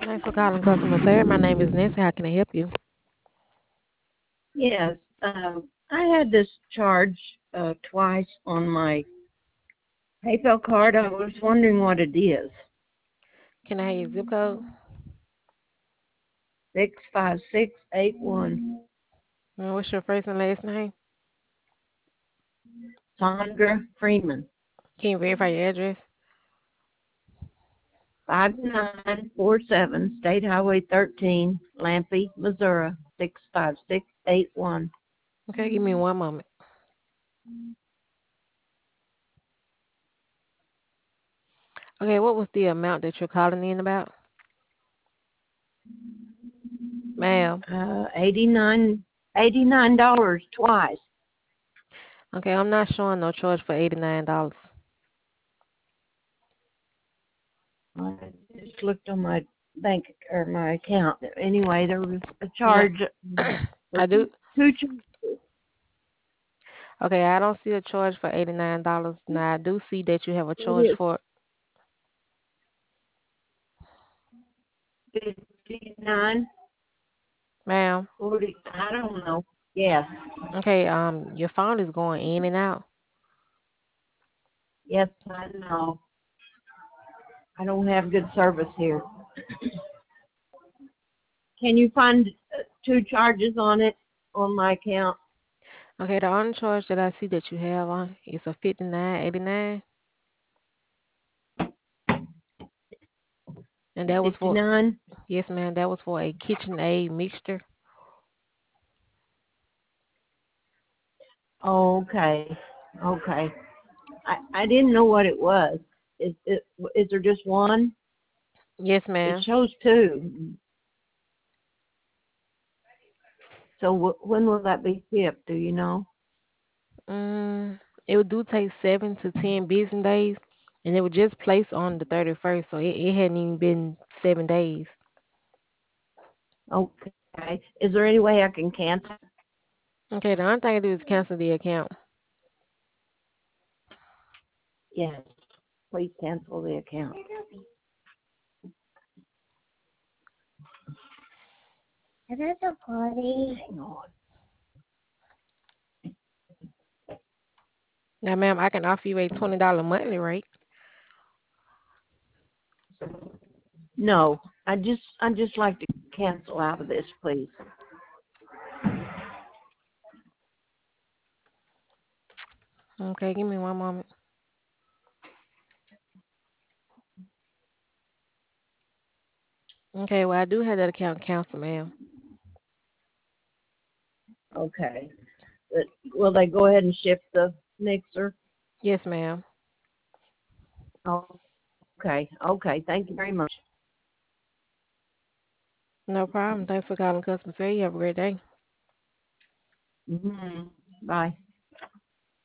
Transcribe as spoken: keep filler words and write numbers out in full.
Thanks for calling customer service. My name is Nancy. How can I help you? Yes, um, I had this charge uh, twice on my PayPal card. I was wondering what it is. Can I have your zip code? Six five six eight one. Uh, What's your first and last name? Sandra Freeman. Can you verify your address? Five nine four seven State Highway thirteen, Lampe, Missouri. Six five six eight one. Okay, give me one moment. Okay, what was the amount that you're calling in about? Ma'am. Uh, eighty nine eighty nine dollars twice. Okay, I'm not showing no charge for eighty-nine dollars. I just looked on my bank or my account. Anyway, there was a No, charge for I do. two. Okay, I don't see a charge for eighty-nine dollars. Now, I do see that you have a charge It for, is fifty-nine, ma'am. forty, I don't know. Yes, Okay, um, your phone is going in and out. yes, I know. I don't have good service here. Can you find uh, two charges on it on my account? Okay, the only charge that I see that you have on is a fifty-nine eighty-nine, and that was for, fifty-nine? yes, ma'am, that was for a KitchenAid mixture. Okay, okay. I, I didn't know what it was. Is, is, is there just one? Yes, It ma'am. shows two. So w- when will that be shipped? Do you know? Mm, it do take seven to ten business days, and it was just placed on the thirty-first, so it, it hadn't even been seven days. Okay. Is there any way I can cancel? Okay, the only thing I do is cancel the account. Yes. Please cancel the account. Is it a party? Hang on. Now, ma'am, I can offer you a twenty dollar monthly rate. No, I just I just like to cancel out of this, please. Okay, give me one moment. Okay, well, I do have that account canceled, ma'am. Okay. But will they go ahead and ship the mixer? Yes, ma'am. Oh, okay. Okay. Thank you very much. No problem. Thanks for calling customer service. You have a great day. Hmm. Bye.